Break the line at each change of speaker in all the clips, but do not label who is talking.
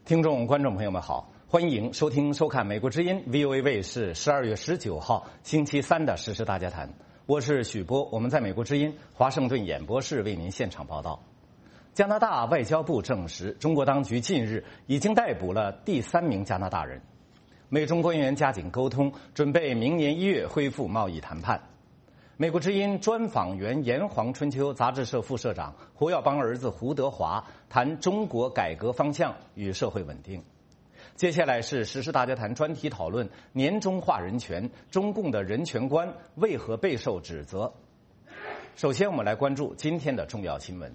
听众、观众朋友们好，欢迎收听、收看美国之音 VOA 卫视12月19号星期三的时事大家谈。我是许波，我们在美国之音华盛顿演播室为您现场报道。加拿大外交部证实，中国当局近日已经逮捕了第3名加拿大人。美中官员加紧沟通，准备明年1月恢复贸易谈判。美国之音专访原炎黄春秋杂志社副社长胡耀邦儿子胡德华，谈中国改革方向与社会稳定。接下来是时事大家谈专题讨论：年中化人权，中共的人权观为何备受指责？首先，我们来关注今天的重要新闻。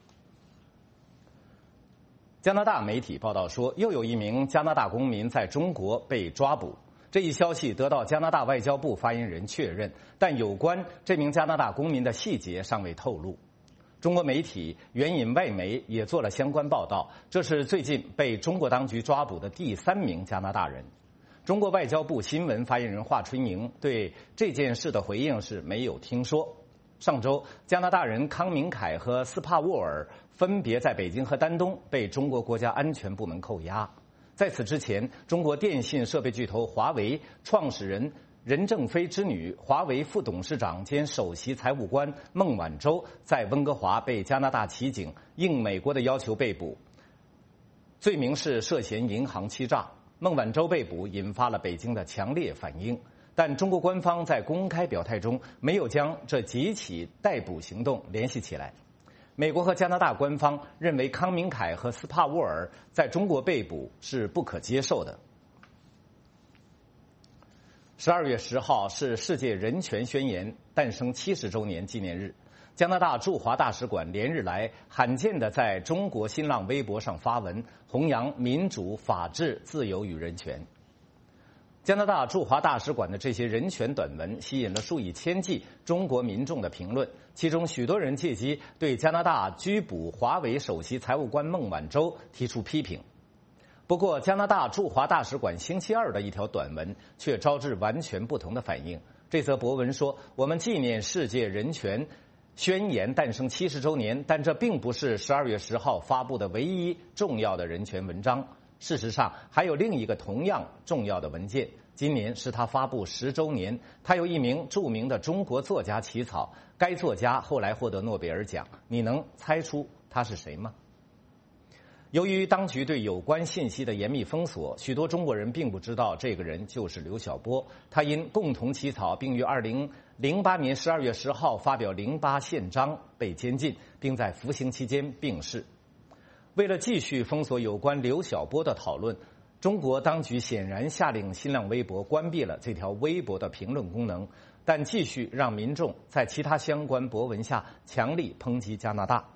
加拿大媒体报道说，又有一名加拿大公民在中国被抓捕。这一消息得到加拿大外交部发言人确认，但有关这名加拿大公民的细节尚未透露。中国媒体援引外媒也做了相关报道，这是最近被中国当局抓捕的第3名加拿大人。中国外交部新闻发言人华春莹对这件事的回应是没有听说。上周，加拿大人康明凯和斯帕沃尔分别在北京和丹东被中国国家安全部门扣押。在此之前，中国电信设备巨头华为创始人任正非之女、华为副董事长兼首席财务官孟晚舟在温哥华被加拿大骑警应美国的要求被捕，罪名是涉嫌银行欺诈。孟晚舟被捕引发了北京的强烈反应，但中国官方在公开表态中没有将这几起逮捕行动联系起来。美国和加拿大官方认为康明凯和斯帕沃尔在中国被捕是不可接受的。12月10号是世界人权宣言诞生70周年纪念日。加拿大驻华大使馆连日来罕见地在中国新浪微博上发文，弘扬民主、法治、自由与人权。加拿大驻华大使馆的这些人权短文吸引了数以千计中国民众的评论，其中许多人借机对加拿大拘捕华为首席财务官孟晚舟提出批评。不过，加拿大驻华大使馆星期二的一条短文却招致完全不同的反应。这则博文说：“我们纪念世界人权宣言诞生70周年，但这并不是12月10号发布的唯一重要的人权文章。事实上，还有另一个同样重要的文件，今年是他发布10周年。他由一名著名的中国作家起草，该作家后来获得诺贝尔奖。你能猜出他是谁吗？”由于当局对有关信息的严密封锁，许多中国人并不知道这个人就是刘晓波。他因共同起草并于2008年12月10号发表08宪章被监禁，并在服刑期间病逝。为了继续封锁有关刘晓波的讨论，中国当局显然下令新浪微博关闭了这条微博的评论功能，但继续让民众在其他相关博文下强力抨击加拿大。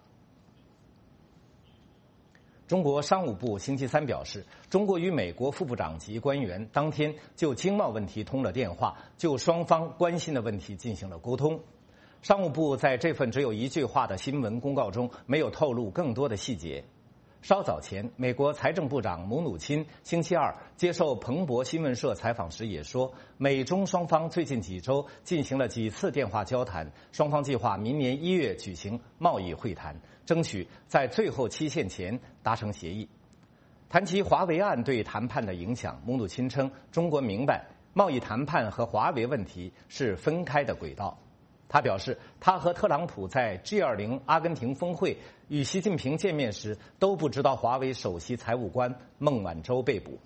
中国商务部星期三表示，中国与美国副部长级官员当天就经贸问题通了电话，就双方关心的问题进行了沟通。商务部在这份只有1句话的新闻公告中没有透露更多的细节。稍早前，美国财政部长姆努钦星期二接受彭博新闻社采访时也说，美中双方最近几周进行了几次电话交谈，双方计划明年1月举行贸易会谈，争取在最后期限前达成协议。谈及华为案对谈判的影响，姆努钦称，中国明白贸易谈判和华为问题是分开的轨道。他表示，他和特朗普在 G20 阿根廷峰会与习近平见面时都不知道华为首席财务官孟晚舟被捕。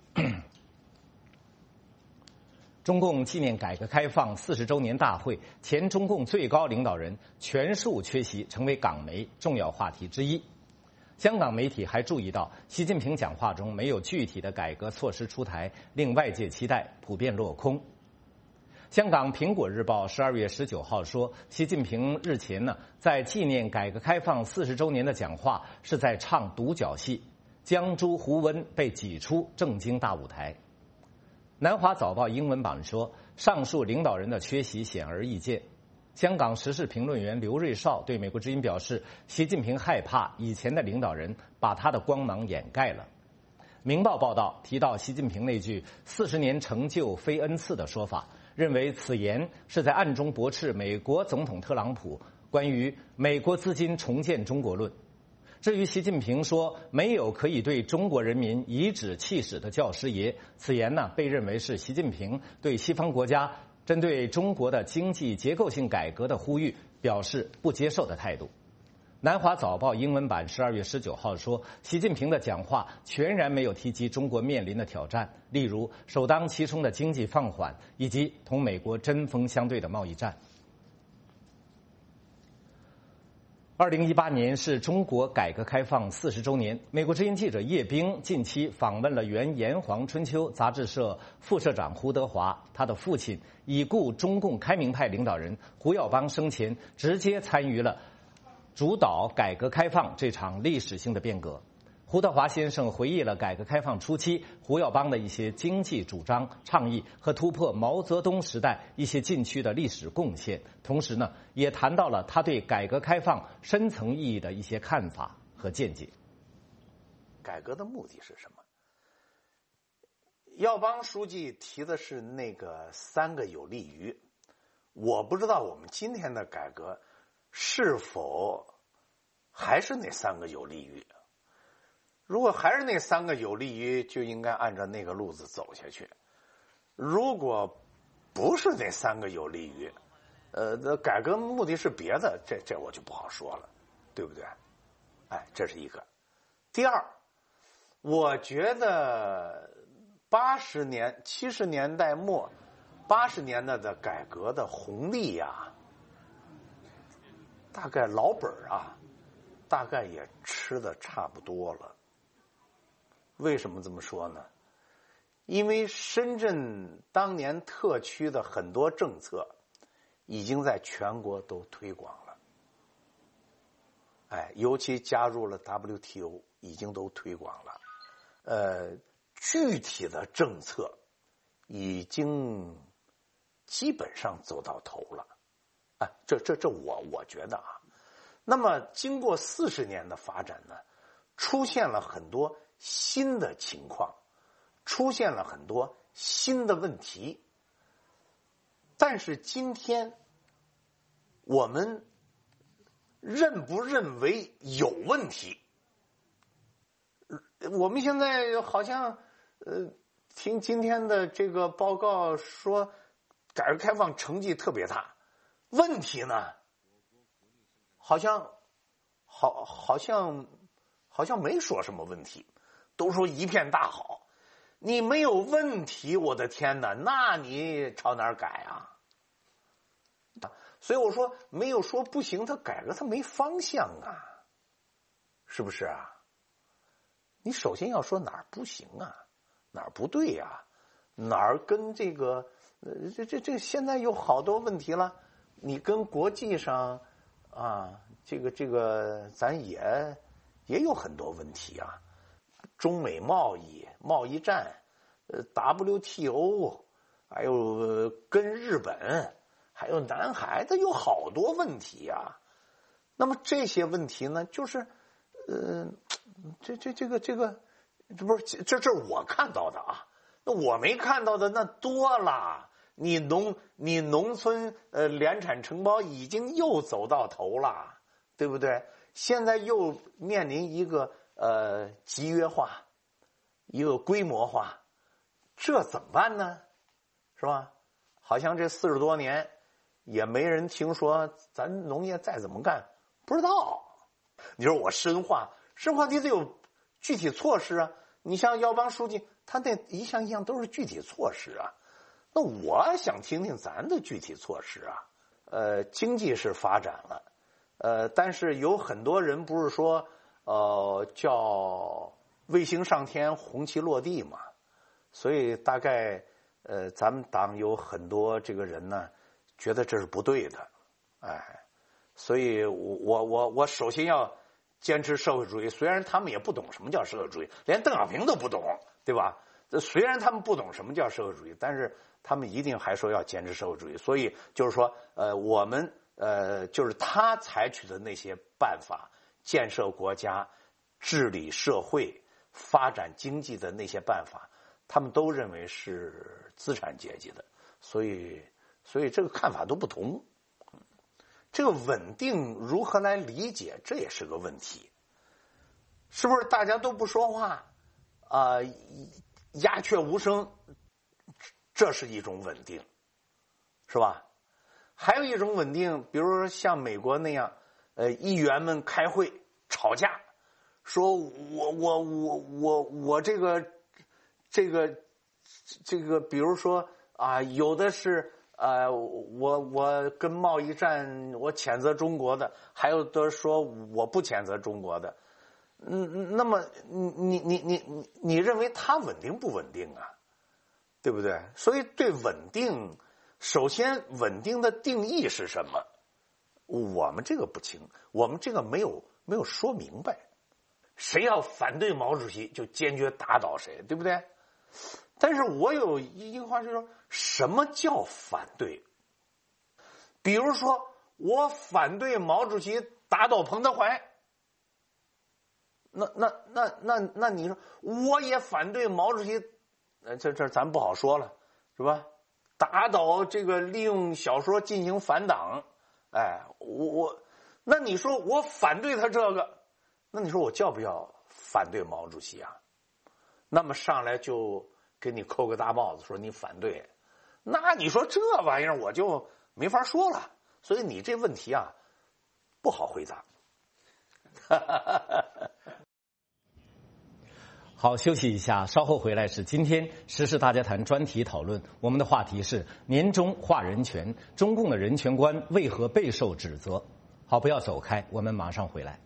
中共纪念改革开放40周年大会，前中共最高领导人全数缺席，成为港媒重要话题之一。香港媒体还注意到，习近平讲话中没有具体的改革措施出台，令外界期待普遍落空。香港《苹果日报》12月19号说，习近平日前在纪念改革开放40周年的讲话是在唱独角戏，江朱胡温被挤出正经大舞台。南华早报英文版说，上述领导人的缺席显而易见。香港时事评论员刘瑞绍对美国之音表示，习近平害怕以前的领导人把他的光芒掩盖了。明报报道提到习近平那句40年成就非恩赐的说法，认为此言是在暗中驳斥美国总统特朗普关于美国资金重建中国论。 至于习近平说没有可以对中国人民颐指气使的教师爷，此言呢被认为是习近平对西方国家针对中国的经济结构性改革的呼吁表示不接受的态度。南华早报英文版12月19号说，习近平的讲话全然没有提及中国面临的挑战，例如首当其冲的经济放缓，以及同美国针锋相对的贸易战。2018年是中国改革开放40周年。美国之音记者叶冰近期访问了原《炎黄春秋》杂志社副社长胡德华，他的父亲已故中共开明派领导人胡耀邦生前直接参与了主导改革开放这场历史性的变革。胡德华先生回忆了改革开放初期胡耀邦的一些经济主张、倡议和突破毛泽东时代一些禁区的历史贡献，同时呢，也谈到了他对改革开放深层意义的一些看法和见解。
改革的目的是什么？耀邦书记提的是那个3个有利于，我不知道我们今天的改革是否还是那3个有利于。如果还是那3个有利于，就应该按照那个路子走下去。如果不是那3个有利于，改革目的是别的，这我就不好说了，对不对？哎，这是一个。第二，我觉得70年代末80年代的改革的红利呀，大概老本啊，大概也吃的差不多了。为什么这么说呢？因为深圳当年特区的很多政策已经在全国都推广了，尤其加入了 WTO 已经都推广了，具体的政策已经基本上走到头了，这我觉得啊。那么经过40年的发展呢，出现了很多新的情况，出现了很多新的问题。但是今天我们认不认为有问题？我们现在好像听今天的这个报告说改革开放成绩特别大，问题呢好像没说什么问题，都说一片大好。你没有问题，我的天哪，那你朝哪儿改啊？所以我说没有说不行，他改革他没方向啊，是不是啊？你首先要说哪儿不行啊，哪儿不对啊，哪儿跟这个这现在有好多问题了，你跟国际上啊，这个咱也有很多问题啊，中美贸易战，WTO， 还有跟日本，还有南海，它有好多问题啊。那么这些问题呢，就是这不是这是我看到的啊，那我没看到的那多了。你农村联产承包已经又走到头了，对不对？现在又面临一个集约化，一个规模化，这怎么办呢？是吧？好像这40多年也没人听说咱农业再怎么干，不知道。你说我深化你得有具体措施啊。你像耀邦书记，他那一项一项都是具体措施啊。那我想听听咱的具体措施啊。经济是发展了，但是有很多人不是说叫卫星上天红旗落地嘛，所以大概咱们党有很多这个人呢觉得这是不对的，所以我首先要坚持社会主义，虽然他们也不懂什么叫社会主义，连邓小平都不懂，对吧？虽然他们不懂什么叫社会主义，但是他们一定还说要坚持社会主义。所以就是说我们就是他采取的那些办法，建设国家、治理社会、发展经济的那些办法，他们都认为是资产阶级的，所以这个看法都不同。这个稳定如何来理解，这也是个问题。 是不是大家都不说话鸦雀无声？这是一种稳定，是吧？还有一种稳定，比如说像美国那样，议员们开会吵架，说我这个，比如说有的是我跟贸易战我谴责中国的，还有的说我不谴责中国的。那么你认为它稳定不稳定啊？对不对？所以对稳定，首先稳定的定义是什么？我们这个不清，我们这个没有说明白。谁要反对毛主席，就坚决打倒谁，对不对？但是我有一句话是说，什么叫反对？比如说，我反对毛主席打倒彭德怀，那你说，我也反对毛主席，这咱不好说了，是吧？打倒这个利用小说进行反党，那你说我反对他这个，那你说我叫不叫反对毛主席啊？那么上来就给你扣个大帽子，说你反对，那你说这玩意儿我就没法说了。所以你这问题啊，不好回答。
好，休息一下，稍后回来是今天时事大家谈专题讨论。我们的话题是年终话人权，中共的人权观为何备受指责？好，不要走开，我们马上回来。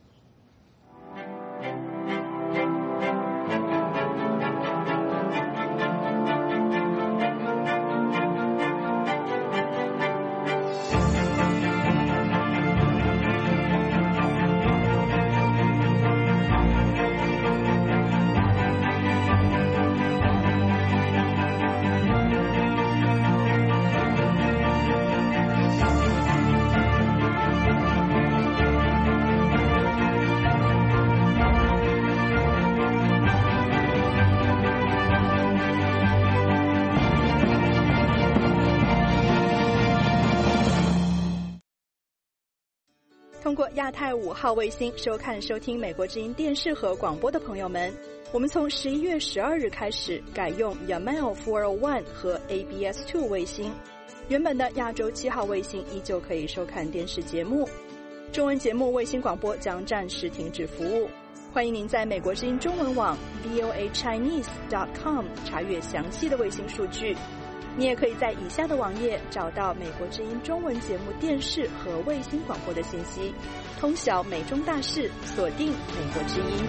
通过亚太5号卫星收看收听美国之音电视和广播的朋友们，我们从11月12日开始改用 Yamal 401和 ABS2 卫星，原本的亚洲7号卫星依旧可以收看电视节目。中文节目卫星广播将暂时停止服务，欢迎您在美国之音中文网 voachinese.com 查阅详细的卫星数据。你也可以在以下的网页找到美国之音中文节目电视和卫星广播的信息，通晓美中大事，锁定美国之音。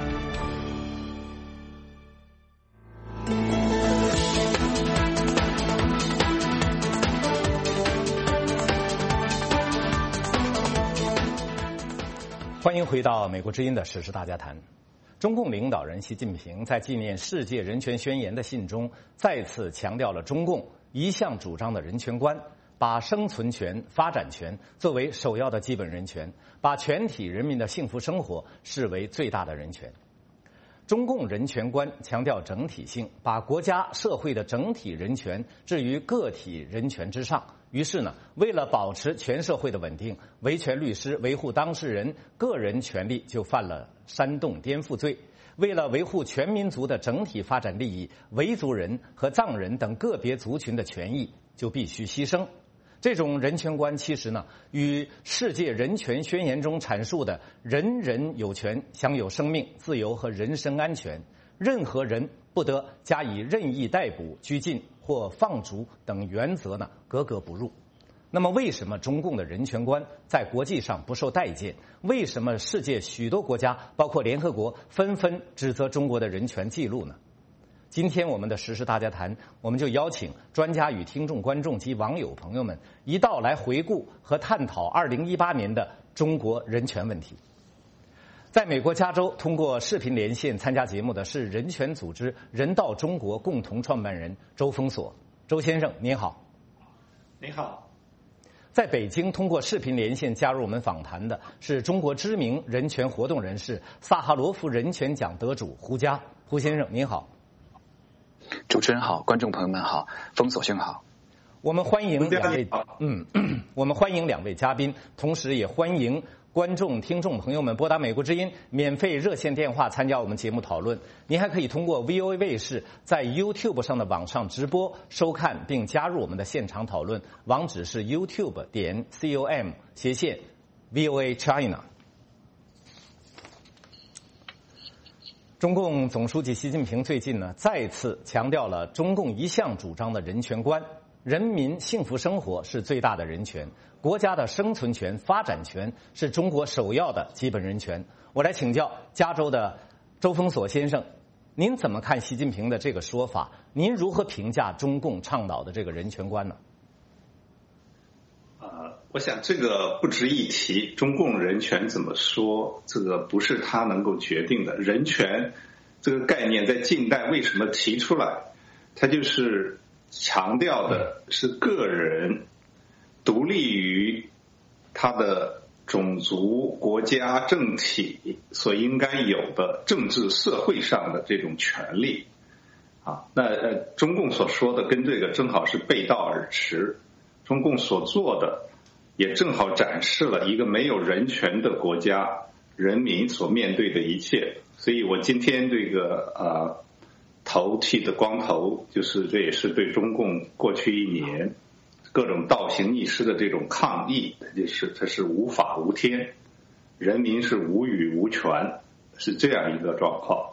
欢迎回到美国之音的时事大家谈。中共领导人习近平在纪念世界人权宣言的信中，再次强调了中共一向主张的人权观，把生存权、发展权作为首要的基本人权，把全体人民的幸福生活视为最大的人权。中共人权观强调整体性，把国家社会的整体人权置于个体人权之上。于是呢，为了保持全社会的稳定，维权律师维护当事人个人权利就犯了煽动颠覆罪。为了维护全民族的整体发展利益，维族人和藏人等个别族群的权益就必须牺牲。这种人权观其实呢，与世界人权宣言中阐述的人人有权享有生命、自由和人身安全，任何人不得加以任意逮捕、拘禁或放逐等原则呢，格格不入。那么为什么中共的人权观在国际上不受待见？为什么世界许多国家，包括联合国，纷纷指责中国的人权记录呢？今天我们的时事大家谈，我们就邀请专家与听众、观众及网友朋友们一道来回顾和探讨2018年的中国人权问题。在美国加州通过视频连线参加节目的是人权组织人道中国共同创办人周峰锁。周先生您好。
您好。
在北京通过视频连线加入我们访谈的是中国知名人权活动人士萨哈罗夫人权奖得主胡佳。胡先生您好。
主持人好，观众朋友们好，封锁兄好。
我们欢迎两位，我们欢迎两位嘉宾，同时也欢迎观众、听众朋友们拨打美国之音免费热线电话参加我们节目讨论。您还可以通过 VOA 卫视在 YouTube 上的网上直播收看并加入我们的现场讨论，网址是 YouTube.com/VOA China。中共总书记习近平最近呢，再次强调了中共一向主张的人权观：人民幸福生活是最大的人权，国家的生存权、发展权是中国首要的基本人权。我来请教加州的周峰锁先生，您怎么看习近平的这个说法？您如何评价中共倡导的这个人权观呢？
我想这个不值一提，中共人权怎么说，这个不是他能够决定的。人权这个概念在近代为什么提出来？它就是强调的是个人独立于他的种族、国家、政体所应该有的政治社会上的这种权利。那中共所说的跟这个正好是背道而驰。中共所做的也正好展示了一个没有人权的国家人民所面对的一切。所以我今天这个头剃的光头，就是这也是对中共过去一年各种倒行逆施的这种抗议，它是无法无天，人民是无语无权，是这样一个状况。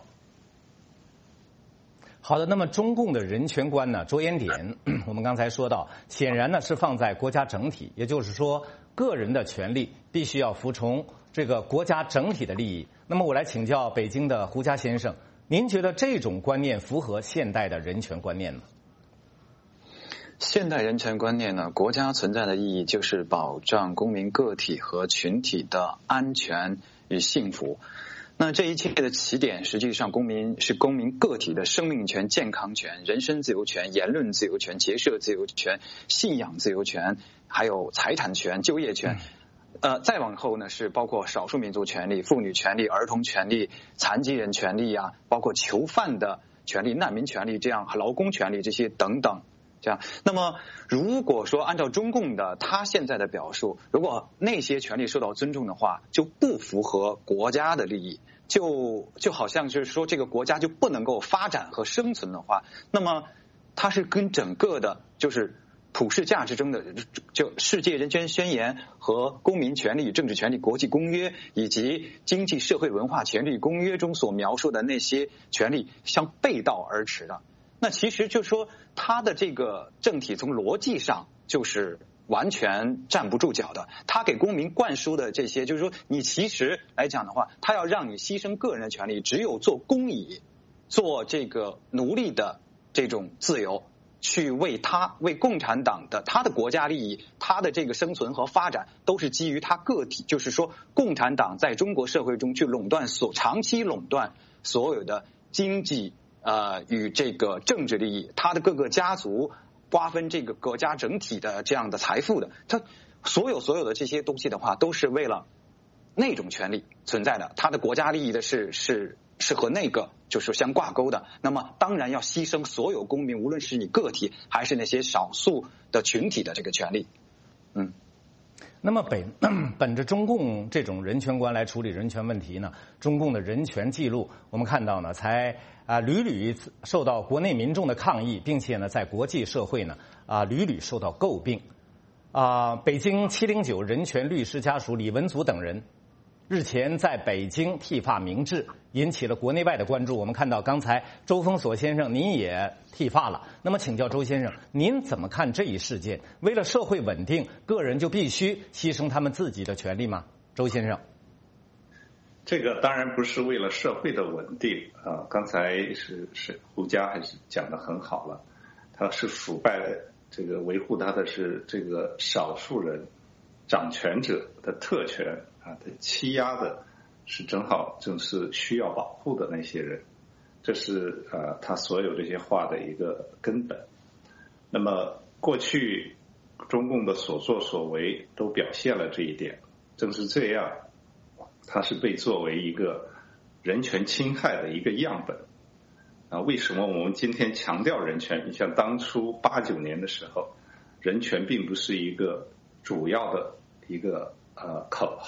好的，那么中共的人权观呢，着眼点我们刚才说到，显然呢是放在国家整体，也就是说个人的权利必须要服从这个国家整体的利益。那么我来请教北京的胡佳先生，您觉得这种观念符合现代的人权观念吗？
现代人权观念呢，国家存在的意义就是保障公民个体和群体的安全与幸福。那这一切的起点，实际上公民个体的生命权、健康权、人身自由权、言论自由权、结社自由权、信仰自由权，还有财产权、就业权。再往后呢，是包括少数民族权利、妇女权利、儿童权利、残疾人权利啊，包括囚犯的权利、难民权利，这样劳工权利这些等等。这样，那么如果说按照中共的他现在的表述，如果那些权利受到尊重的话，就不符合国家的利益，就好像就是说这个国家就不能够发展和生存的话，那么它是跟整个的就是普世价值中的就世界人权宣言和公民权利与政治权利国际公约以及经济社会文化权利公约中所描述的那些权利相背道而驰的。那其实就是说，他的这个政体从逻辑上就是完全站不住脚的。他给公民灌输的这些，就是说，你其实来讲的话，他要让你牺牲个人的权利，只有做公蚁、做这个奴隶的这种自由，去为共产党的他的国家利益、他的这个生存和发展，都是基于他个体，就是说，共产党在中国社会中去长期垄断所有的经济。与这个政治利益，他的各个家族瓜分这个国家整体的这样的财富的，他所有的这些东西的话，都是为了那种权利存在的。他的国家利益的是和那个就是相挂钩的。那么当然要牺牲所有公民，无论是你个体还是那些少数的群体的这个权利。
那么本着中共这种人权观来处理人权问题呢，中共的人权记录我们看到呢，才屡屡受到国内民众的抗议，并且呢，在国际社会呢屡屡受到诟病。北京709人权律师家属李文祖等人日前在北京剃发明志，引起了国内外的关注。我们看到刚才周峰锁先生您也剃发了，那么请教周先生，您怎么看这一事件？为了社会稳定，个人就必须牺牲他们自己的权利吗？周先生，
这个当然不是为了社会的稳定啊。刚才是胡佳还是讲得很好了，他是腐败的，这个维护他的是这个少数人掌权者的特权啊，他欺压的是正是需要保护的那些人，这是他所有这些话的一个根本。那么过去中共的所作所为都表现了这一点，正是这样，它是被作为一个人权侵害的一个样本啊。为什么我们今天强调人权？你像当初89年的时候，人权并不是一个主要的一个口号，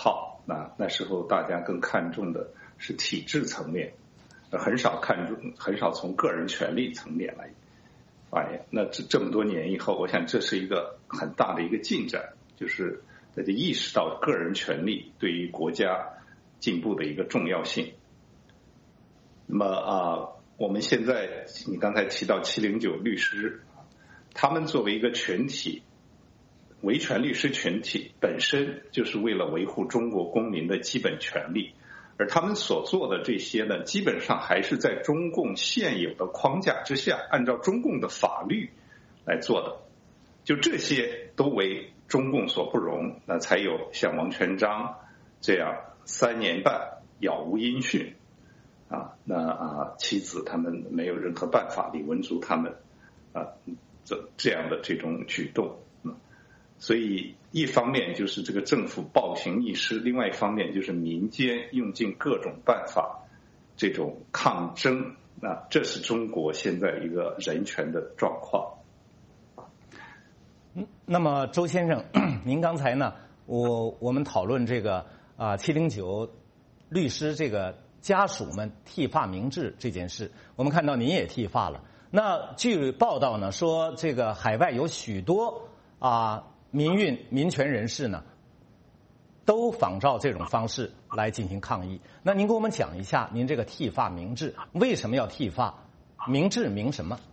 那时候大家更看重的是体制层面，很少从个人权利层面来发言。那这么多年以后，我想这是一个很大的一个进展，就是大家意识到个人权利对于国家进步的一个重要性。那么我们现在你刚才提到709律师，他们作为一个群体，维权律师群体本身就是为了维护中国公民的基本权利，而他们所做的这些呢，基本上还是在中共现有的框架之下，按照中共的法律来做的，就这些都为中共所不容，那才有像王全璋这样3年半杳无音讯妻子他们没有任何办法，李文足他们这样的这种举动。所以一方面就是这个政府暴行一失，另外一方面就是民间用尽各种办法这种抗争，这是中国现在一个人权的状况。
那么周先生，您刚才呢，我们讨论这个709律师这个家属们剃发明志这件事，我们看到您也剃发了。那据报道呢说，这个海外有许多民权人士呢，都仿照这种方式来进行抗议。那您给我们讲一下，您这个剃发明志为什么要剃发？明志明什么？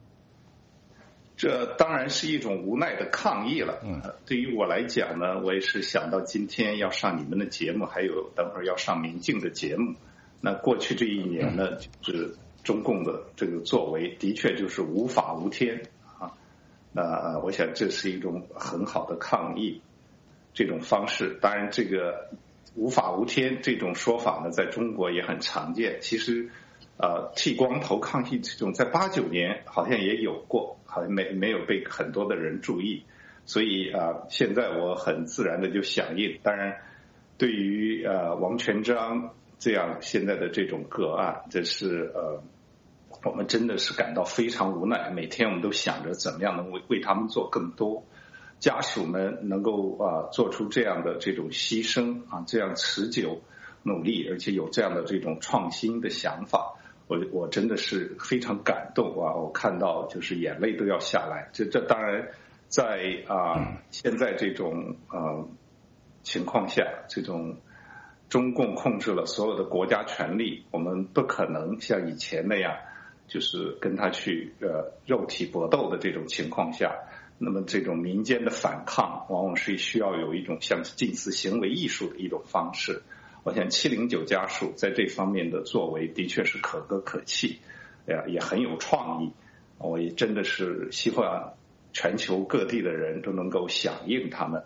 这当然是一种无奈的抗议了。对于我来讲呢，我也是想到今天要上你们的节目，还有等会儿要上民镜的节目。那过去这1年呢，就是中共的这个作为，的确就是无法无天。那我想这是一种很好的抗议，这种方式。当然，这个无法无天这种说法呢，在中国也很常见。其实，剃光头抗议这种，在89年好像也有过，好像没有被很多的人注意。所以现在我很自然的就响应。当然，对于王全璋这样现在的这种个案，这是我们真的是感到非常无奈，每天我们都想着怎么样能为他们做更多，家属们能够做出这样的这种牺牲这样持久努力，而且有这样的这种创新的想法，我真的是非常感动我看到就是眼泪都要下来。这当然在现在这种情况下，这种中共控制了所有的国家权力，我们不可能像以前那样就是跟他去肉体搏斗的这种情况下，那么这种民间的反抗往往是需要有一种像近似行为艺术的一种方式。我想709家属在这方面的作为的确是可歌可泣，也很有创意。我也真的是希望全球各地的人都能够响应他们。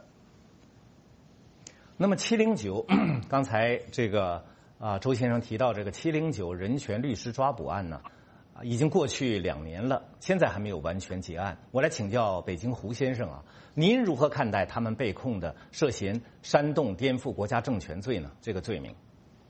那么709，刚才这个周先生提到这个709人权律师抓捕案呢，已经过去2年了，现在还没有完全结案。我来请教北京胡先生您如何看待他们被控的涉嫌煽动颠覆国家政权罪呢？这个罪名？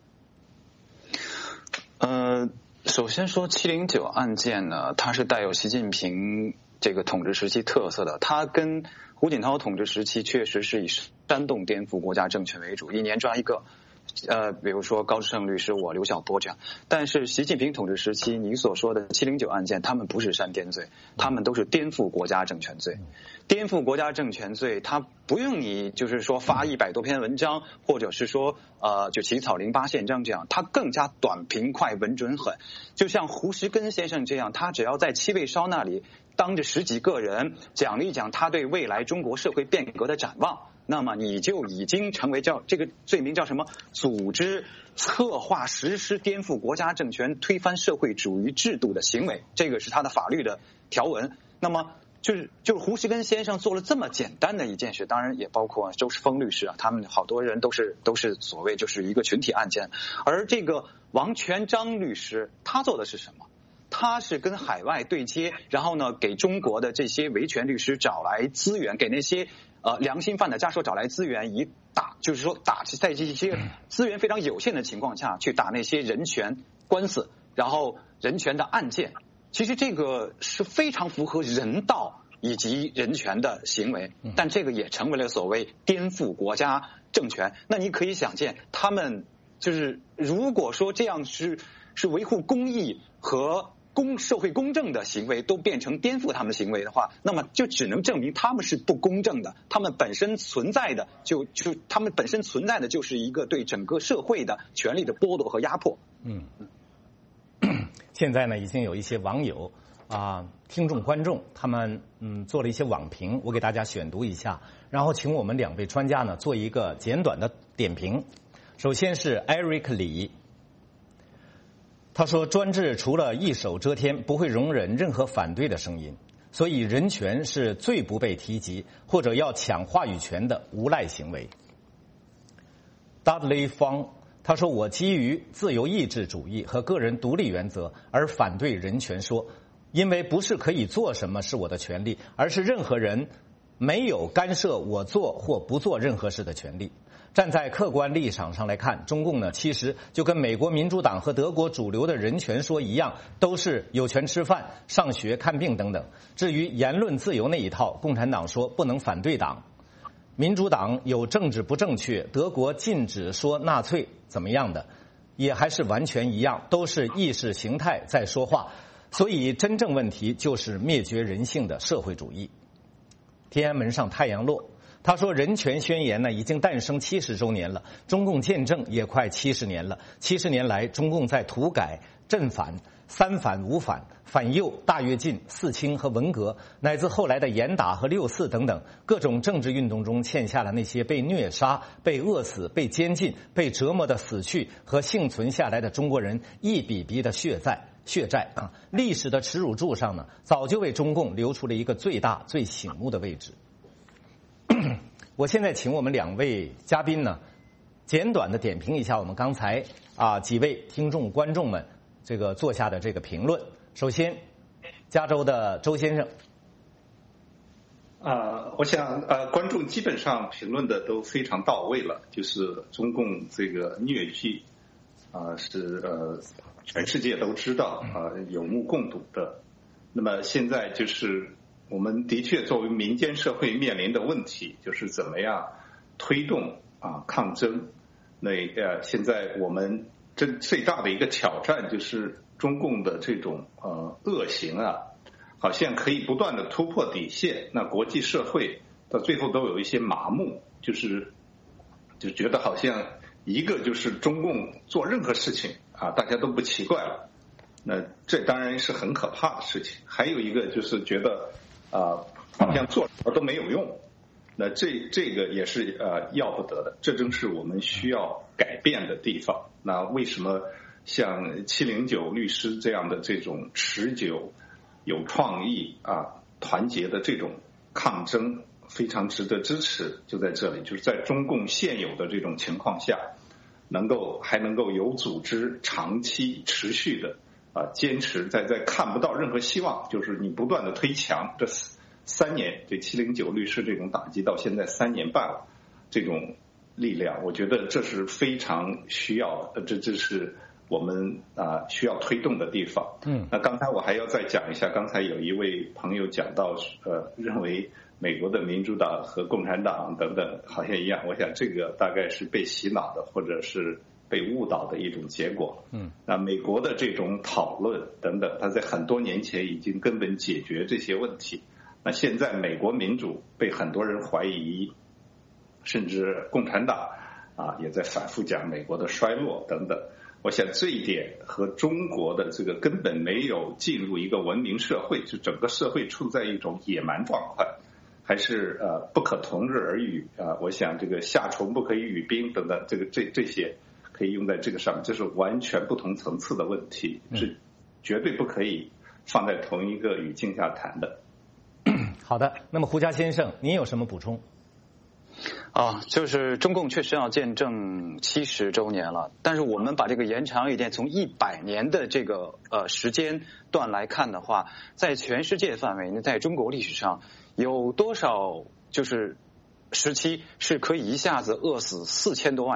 首先说709案件呢，它是带有习近平这个统治时期特色的，它跟胡锦涛统治时期确实是以煽动颠覆国家政权为主，1年抓1个。比如说高志胜律师，我刘晓波这样。但是习近平统治时期，你所说的709案件，他们不是煽颠罪，他们都是颠覆国家政权罪。颠覆国家政权罪，他不用你就是说发100多篇文章，或者是说就起草08宪章这样，他更加短平快稳准狠。就像胡石根先生这样，他只要在戚卫烧那里当着10几个人讲了一讲他对未来中国社会变革的展望，那么你就已经成为这个罪名叫什么？组织、策划、实施颠覆国家政权、推翻社会主义制度的行为，这个是他的法律的条文。那么就是胡石根先生做了这么简单的一件事，当然也包括周世峰律师他们好多人都是所谓就是一个群体案件。而这个王全璋律师他做的是什么？他是跟海外对接，然后呢给中国的这些维权律师找来资源，给那些良心犯的家属找来资源，就是说打在这些资源非常有限的情况下去打那些人权官司，然后人权的案件。其实这个是非常符合人道以及人权的行为，但这个也成为了所谓颠覆国家政权。那你可以想见，他们就是如果说这样是维护公义和社会公正的行为都变成颠覆他们的行为的话，那么就只能证明他们是不公正的，他们本身存在的就是一个对整个社会的权利的剥夺和压迫。
现在呢，已经有一些网友听众观众他们做了一些网评，我给大家选读一下，然后请我们2位专家呢做一个简短的点评。首先是 Eric 李，他说专制除了一手遮天，不会容忍任何反对的声音，所以人权是最不被提及或者要抢话语权的无赖行为。Dudley 方，他说我基于自由意志主义和个人独立原则而反对人权说，因为不是可以做什么是我的权利，而是任何人没有干涉我做或不做任何事的权利。站在客观立场上来看，中共呢其实就跟美国民主党和德国主流的人权说一样，都是有权吃饭、上学、看病等等。至于言论自由那一套，共产党说不能反对党，民主党有政治不正确，德国禁止说纳粹怎么样的，也还是完全一样，都是意识形态在说话。所以真正问题就是灭绝人性的社会主义。天安门上太阳落，他说人权宣言呢已经诞生70周年了，中共建政也快70年了。70年来，中共在土改、镇反、三反五反、反右、大跃进、四清和文革，乃至后来的严打和6·4等等各种政治运动中欠下了那些被虐杀、被饿死、被监禁、被折磨的死去和幸存下来的中国人一笔笔的血债啊！历史的耻辱柱上呢，早就为中共留出了一个最大最醒目的位置。我现在请我们2位嘉宾呢，简短的点评一下我们刚才几位听众观众们这个做下的这个评论。首先，加州的周先生。
我想观众基本上评论的都非常到位了，就是中共这个疟疾是全世界都知道有目共睹的。那么现在就是我们的确作为民间社会面临的问题，就是怎么样推动抗争。那现在我们最大的一个挑战就是中共的这种恶行好像可以不断的突破底线，那国际社会到最后都有一些麻木，就觉得好像一个就是中共做任何事情大家都不奇怪了，那这当然是很可怕的事情。还有一个就是觉得好像做什么都没有用，那这个也是要不得的，这正是我们需要改变的地方。那为什么像709律师这样的这种持久、有创意团结的这种抗争非常值得支持？就在这里，就是在中共现有的这种情况下，还能够有组织、长期持续的坚持，在看不到任何希望，就是你不断的推墙，这3年对709律师这种打击到现在3年半了，这种力量，我觉得这是非常需要的，这是我们需要推动的地方。那刚才我还要再讲一下，刚才有一位朋友讲到认为美国的民主党和共产党等等好像一样，我想这个大概是被洗脑的，或者是被误导的一种结果。那美国的这种讨论等等，它在很多年前已经根本解决这些问题。那现在美国民主被很多人怀疑，甚至共产党也在反复讲美国的衰落等等。我想这一点和中国的这个根本没有进入一个文明社会，就整个社会处在一种野蛮状态，还是不可同日而语我想这个夏虫不可以语冰等等，这些可以用在这个上面，这是完全不同层次的问题，是绝对不可以放在同一个语境下谈的。
好的，那么胡佳先生，您有什么补充？
就是中共确实要建政70周年了，但是我们把这个延长一点，从100年的这个时间段来看的话，在全世界范围内，在中国历史上有多少就是时期是可以一下子饿死4000多万人，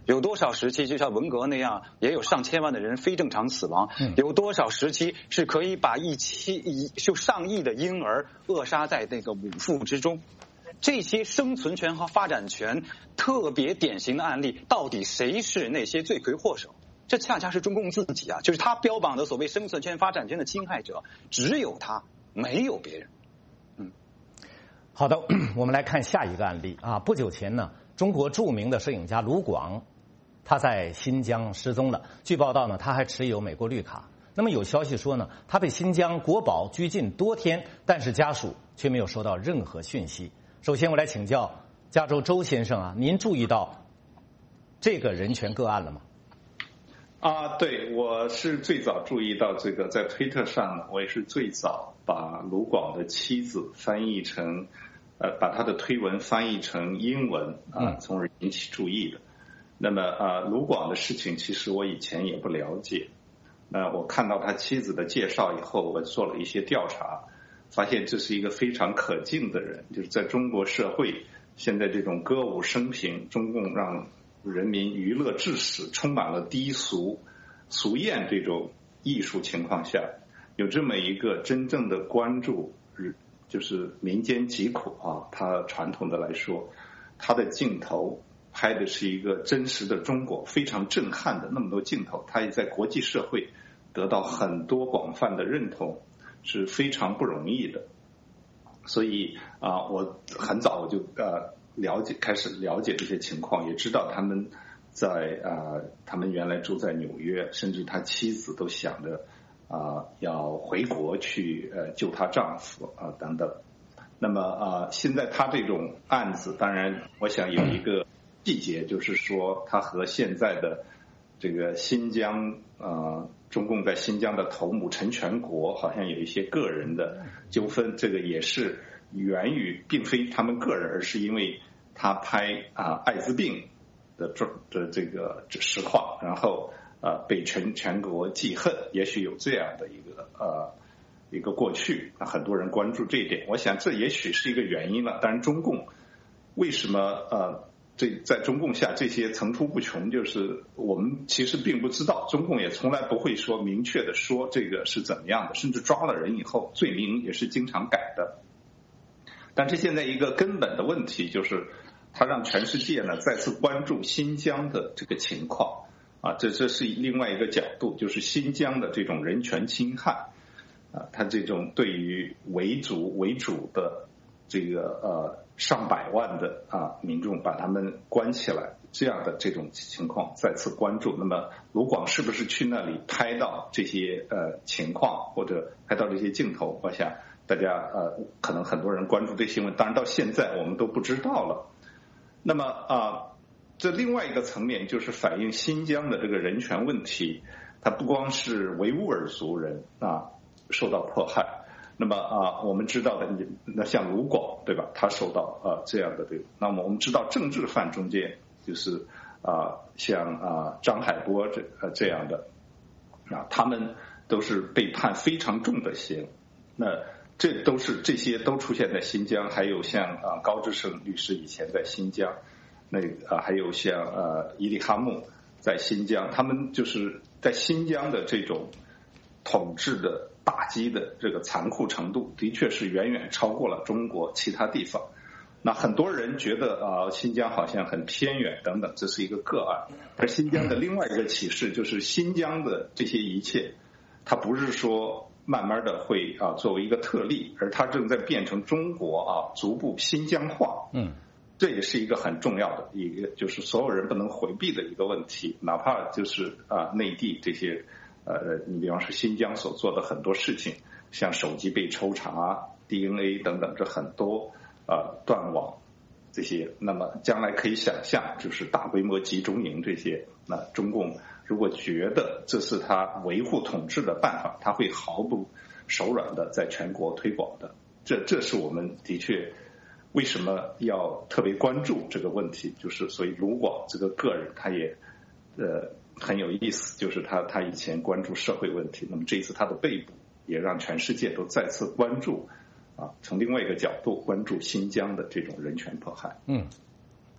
有多少时期就像文革那样，也有上千万的人非正常死亡？有多少时期是可以把就上亿的婴儿扼杀在那个母腹之中？这些生存权和发展权特别典型的案例，到底谁是那些罪魁祸首？这恰恰是中共自己啊，就是他标榜的所谓生存权、发展权的侵害者，只有他，没有别人。
好的，我们来看下一个案例啊。不久前呢，中国著名的摄影家卢广，他在新疆失踪了。据报道呢，他还持有美国绿卡。那么有消息说呢，他被新疆国保拘禁多天，但是家属却没有收到任何讯息。首先，我来请教加州周先生啊，您注意到这个人权个案了吗？
对，我是最早注意到这个，在推特上呢，我也是最早把卢广的妻子翻译成，把他的推文翻译成英文从而引起注意的。那么卢广的事情其实我以前也不了解，我看到他妻子的介绍以后，我做了一些调查，发现这是一个非常可敬的人，就是在中国社会现在这种歌舞升平，中共让人民娱乐至死，充满了低俗俗艳这种艺术情况下，有这么一个真正的关注，就是民间疾苦啊。他传统的来说，他的镜头拍的是一个真实的中国，非常震撼的那么多镜头，他也在国际社会得到很多广泛的认同，是非常不容易的。所以我很早我就开始了解这些情况，也知道他们他们原来住在纽约，甚至他妻子都想着要回国去救她丈夫等等。那么现在他这种案子，当然我想有一个细节，就是说他和现在的这个新疆中共在新疆的头目陈全国好像有一些个人的纠纷，这个也是源于并非他们个人，而是因为他拍艾滋病的这个实况，然后被陈全国记恨，也许有这样的一个过去，很多人关注这一点。我想这也许是一个原因了。当然，中共为什么在中共下这些层出不穷，就是我们其实并不知道，中共也从来不会说明确的说这个是怎么样的，甚至抓了人以后，罪名也是经常改的。但是现在一个根本的问题就是，它让全世界呢再次关注新疆的这个情况这是另外一个角度，就是新疆的这种人权侵害它这种对于为主的这个上百万的民众把他们关起来，这样的这种情况再次关注。那么卢广是不是去那里拍到这些情况，或者拍到这些镜头？我想大家可能很多人关注这些新闻，当然到现在我们都不知道了。那么这另外一个层面就是反映新疆的这个人权问题，它不光是维吾尔族人受到迫害。那么我们知道的，那像卢广对吧？他受到这样的那么我们知道政治犯中间就是像张海波这样的他们都是被判非常重的刑。那这些都出现在新疆，还有像高志胜律师以前在新疆，还有像伊利哈木在新疆，他们就是在新疆的这种统治的打击的这个残酷程度，的确是远远超过了中国其他地方。那很多人觉得新疆好像很偏远等等，这是一个个案。而新疆的另外一个启示就是，新疆的这些一切，它不是说慢慢的会作为一个特例，而它正在变成中国逐步新疆化。这也是一个很重要的一个，就是所有人不能回避的一个问题。哪怕就是内地这些你比方说新疆所做的很多事情，像手机被抽查、DNA 等等，这很多断网这些，那么将来可以想象，就是大规模集中营这些，那中共如果觉得这是他维护统治的办法，他会毫不手软的在全国推广的。这是我们的确为什么要特别关注这个问题，就是所以卢广这个个人他也很有意思，就是他以前关注社会问题，那么这一次他的被捕也让全世界都再次关注从另外一个角度关注新疆的这种人权迫害。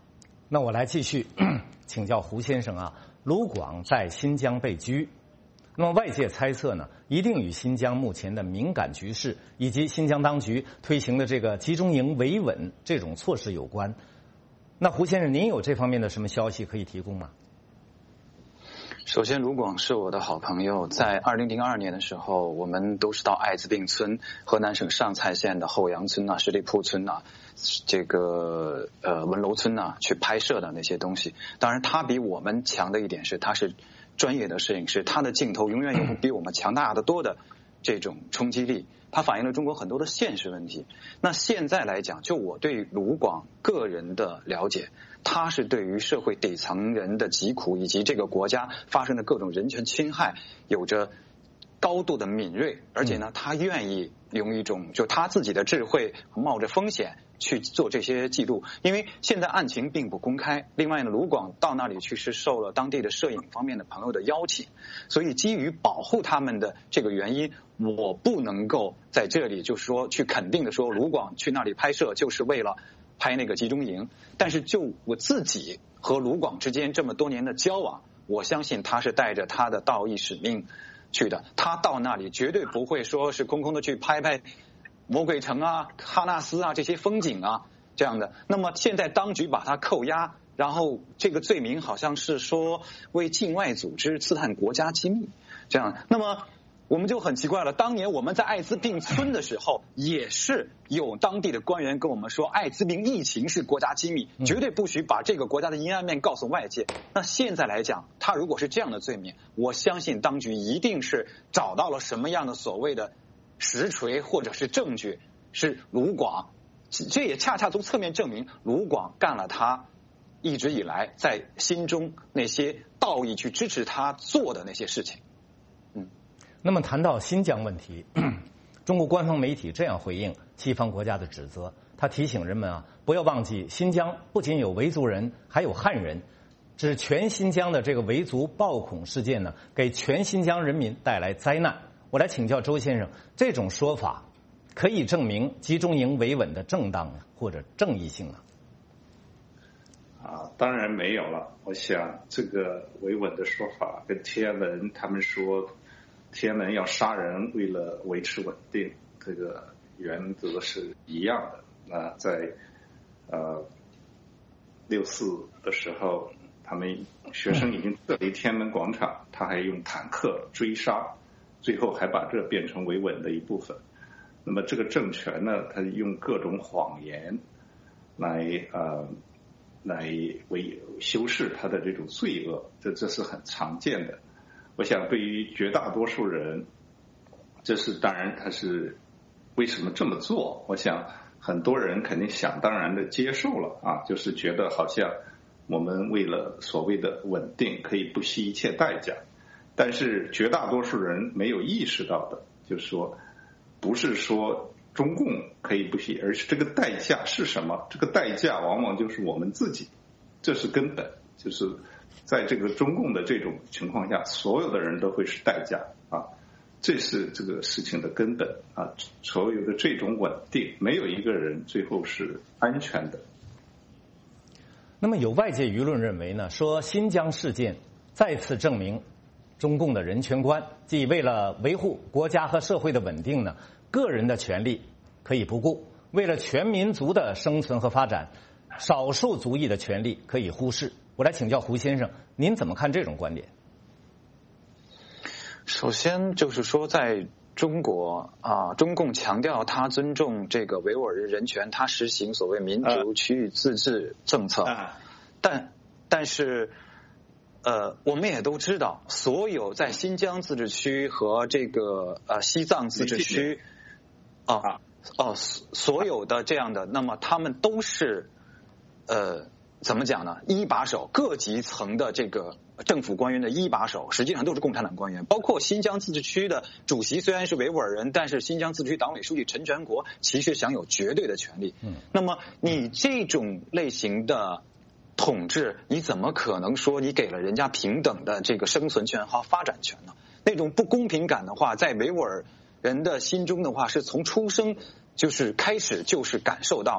那我来继续请教胡先生啊，卢广在新疆被拘，那么外界猜测呢，一定与新疆目前的敏感局势以及新疆当局推行的这个集中营维稳这种措施有关。那胡先生，您有这方面的什么消息可以提供吗？
首先，卢广是我的好朋友，在2002年的时候，我们都是到艾滋病村，河南省上蔡县的后杨村十里铺村这个文楼村去拍摄的那些东西。当然，他比我们强的一点是，他是专业的摄影师，他的镜头永远有比我们强大的多的这种冲击力。它反映了中国很多的现实问题。那现在来讲，就我对卢广个人的了解，他是对于社会底层人的疾苦以及这个国家发生的各种人权侵害有着高度的敏锐，而且呢，他愿意用一种就他自己的智慧，冒着风险去做这些记录。因为现在案情并不公开，另外呢，卢广到那里去是受了当地的摄影方面的朋友的邀请，所以基于保护他们的这个原因，我不能够在这里就是说去肯定的说卢广去那里拍摄就是为了拍那个集中营。但是就我自己和卢广之间这么多年的交往，我相信他是带着他的道义使命去的，他到那里绝对不会说是空空的去拍魔鬼城哈纳斯这些风景这样的。那么现在当局把他扣押，然后这个罪名好像是说为境外组织刺探国家机密这样。那么我们就很奇怪了，当年我们在艾滋病村的时候，也是有当地的官员跟我们说，艾滋病疫情是国家机密，绝对不许把这个国家的阴暗面告诉外界。那现在来讲，他如果是这样的罪名，我相信当局一定是找到了什么样的所谓的实锤或者是证据，是卢广，这也恰恰从侧面证明卢广干了他一直以来在心中那些道义去支持他做的那些事情。
那么谈到新疆问题，中国官方媒体这样回应西方国家的指责，他提醒人们不要忘记新疆不仅有维族人，还有汉人，指全新疆的这个维族暴恐事件呢，给全新疆人民带来灾难。我来请教周先生，这种说法可以证明集中营维稳的正当或者正义性吗？
当然没有了。我想这个维稳的说法跟天安门他们说天安门要杀人为了维持稳定，这个原则是一样的。在6·4的时候，他们学生已经撤离天安门广场，他还用坦克追杀，最后还把这变成维稳的一部分。那么这个政权呢，他用各种谎言来修饰他的这种罪恶，这是很常见的。我想对于绝大多数人，这是当然他是为什么这么做，我想很多人肯定想当然的接受了就是觉得好像我们为了所谓的稳定可以不惜一切代价。但是绝大多数人没有意识到的就是说，不是说中共可以不惜，而是这个代价是什么，这个代价往往就是我们自己，这是根本。就是在这个中共的这种情况下，所有的人都会是代价这是这个事情的根本所有的这种稳定，没有一个人最后是安全的。
那么有外界舆论认为呢，说新疆事件再次证明中共的人权观，即为了维护国家和社会的稳定呢，个人的权利可以不顾，为了全民族的生存和发展，少数族裔的权利可以忽视。我来请教胡先生，您怎么看这种观点？
首先就是说，在中国中共强调他尊重这个维吾尔人人权，他实行所谓民族区域自治政策，但是我们也都知道，所有在新疆自治区和这个西藏自治区所有的这样的，那么他们都是怎么讲呢？一把手，各级层的这个政府官员的一把手，实际上都是共产党官员。包括新疆自治区的主席虽然是维吾尔人，但是新疆自治区党委书记陈全国其实享有绝对的权利。那么你这种类型的统治，你怎么可能说你给了人家平等的这个生存权和发展权呢？那种不公平感的话，在维吾尔人的心中的话，是从出生开始就是感受到的。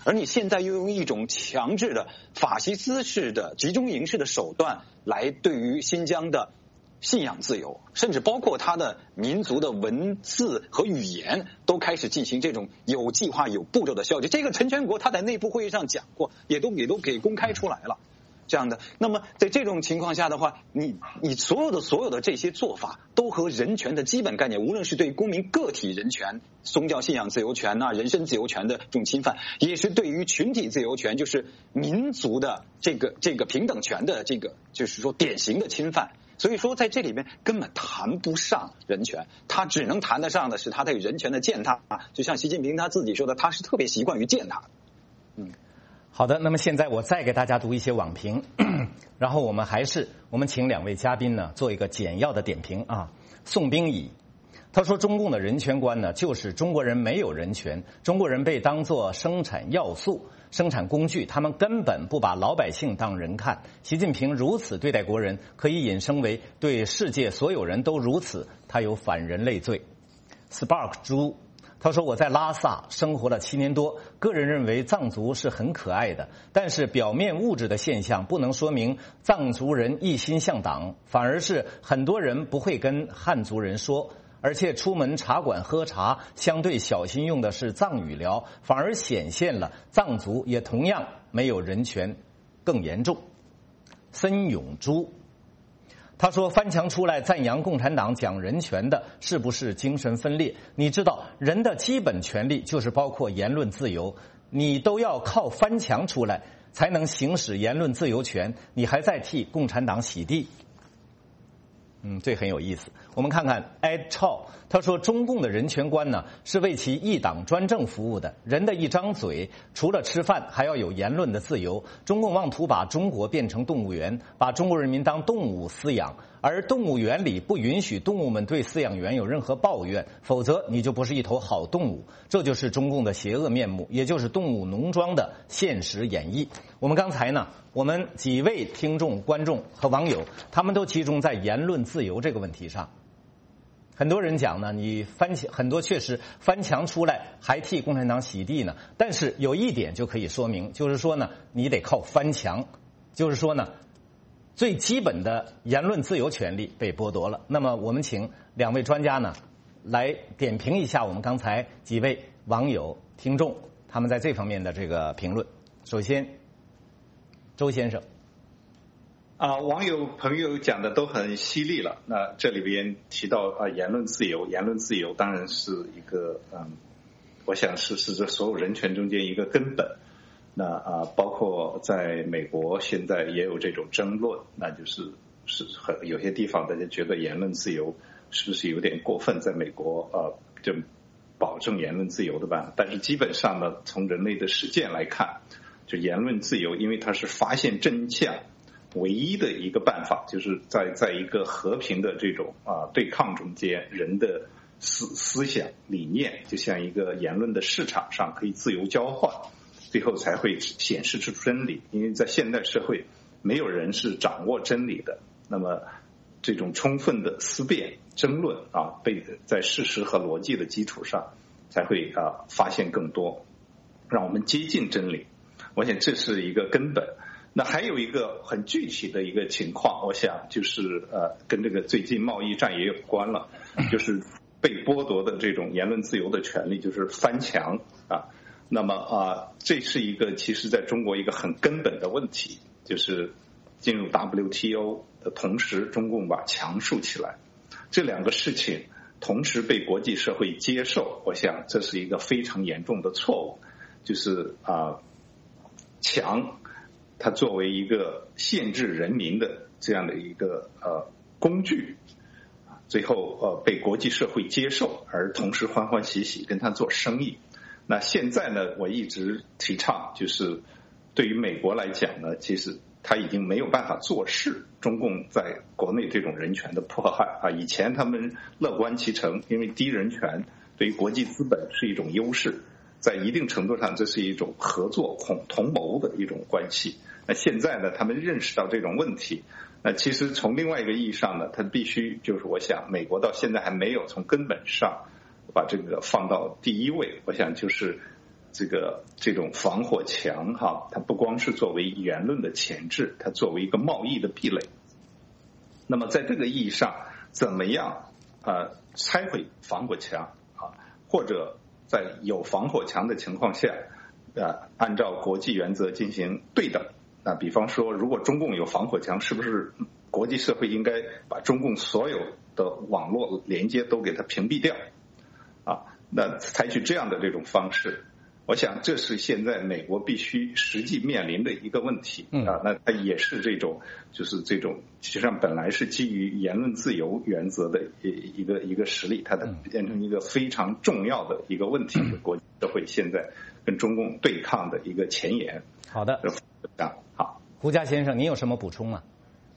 而你现在又用一种强制的法西斯式的集中营式的手段来对于新疆的信仰自由，甚至包括他的民族的文字和语言都开始进行这种有计划有步骤的消解。这个陈全国他在内部会议上讲过，也都给公开出来了这样的。那么在这种情况下的话，你所有的这些做法都和人权的基本概念，无论是对公民个体人权、宗教信仰自由权人身自由权的这种侵犯，也是对于群体自由权，就是民族的这个平等权的这个就是说典型的侵犯。所以说在这里面根本谈不上人权，他只能谈得上的是他对人权的践踏。就像习近平他自己说的，他是特别习惯于践踏的。
好的，那么现在我再给大家读一些网评，然后我们请两位嘉宾呢做一个简要的点评啊。宋冰乙他说，中共的人权观呢，就是中国人没有人权，中国人被当作生产要素、生产工具，他们根本不把老百姓当人看。习近平如此对待国人，可以引申为对世界所有人都如此，他有反人类罪。Spark 猪他说，我在拉萨生活了7年多，个人认为藏族是很可爱的，但是表面物质的现象不能说明藏族人一心向党，反而是很多人不会跟汉族人说，而且出门茶馆喝茶相对小心用的是藏语聊，反而显现了藏族也同样没有人权更严重。森永珠他说，翻墙出来赞扬共产党讲人权的是不是精神分裂？你知道人的基本权利就是包括言论自由，你都要靠翻墙出来才能行使言论自由权，你还在替共产党洗地。这很有意思。我们看看 Ed Chow 他说，中共的人权观呢是为其一党专政服务的，人的一张嘴除了吃饭还要有言论的自由。中共妄图把中国变成动物园，把中国人民当动物饲养，而动物园里不允许动物们对饲养员有任何抱怨，否则你就不是一头好动物。这就是中共的邪恶面目，也就是动物农庄的现实演绎。我们刚才呢，我们几位听众、观众和网友，他们都集中在言论自由这个问题上。很多人讲呢，你很多确实翻墙出来还替共产党洗地呢，但是有一点就可以说明，就是说呢，你得靠翻墙，就是说呢，最基本的言论自由权利被剥夺了。那么我们请两位专家呢来点评一下我们刚才几位网友听众他们在这方面的这个评论。首先周先生。
网友朋友讲的都很犀利了。那这里边提到言论自由，言论自由当然是一个我想是这所有人权中间一个根本。那包括在美国现在也有这种争论，那就是有些地方大家觉得言论自由是不是有点过分，在美国就保证言论自由的吧。但是基本上呢，从人类的实践来看，就言论自由，因为它是发现真相唯一的一个办法，就是在一个和平的这种对抗中间，人的思想理念就像一个言论的市场上可以自由交换，最后才会显示出真理。因为在现代社会没有人是掌握真理的，那么这种充分的思辨争论被在事实和逻辑的基础上才会发现更多，让我们接近真理。我想这是一个根本。那还有一个很具体的一个情况，我想就是跟这个最近贸易战也有关了，就是被剥夺的这种言论自由的权利，就是翻墙那么这是一个其实在中国一个很根本的问题，就是进入 WTO 的同时，中共把墙竖起来，这两个事情同时被国际社会接受，我想这是一个非常严重的错误。就是墙它作为一个限制人民的这样的一个工具，最后被国际社会接受，而同时欢欢喜喜跟他做生意。那现在呢，我一直提倡，就是对于美国来讲呢，其实他已经没有办法做事。中共在国内这种人权的迫害以前他们乐观其成，因为低人权对于国际资本是一种优势，在一定程度上这是一种合作同谋的一种关系。那现在呢，他们认识到这种问题，那其实从另外一个意义上呢，他必须就是我想美国到现在还没有从根本上把这个放到第一位。我想就是这种防火墙它不光是作为言论的钳制，它作为一个贸易的壁垒。那么在这个意义上，怎么样拆毁防火墙或者在有防火墙的情况下按照国际原则进行对等。那比方说，如果中共有防火墙，是不是国际社会应该把中共所有的网络连接都给它屏蔽掉那采取这样的这种方式，我想这是现在美国必须实际面临的一个问题那它也是就是这种实际上本来是基于言论自由原则的一个实力，它变成一个非常重要的一个问题，国际社会现在跟中共对抗的一个前沿。
好的，
好，
胡佳先生，您有什么补充吗？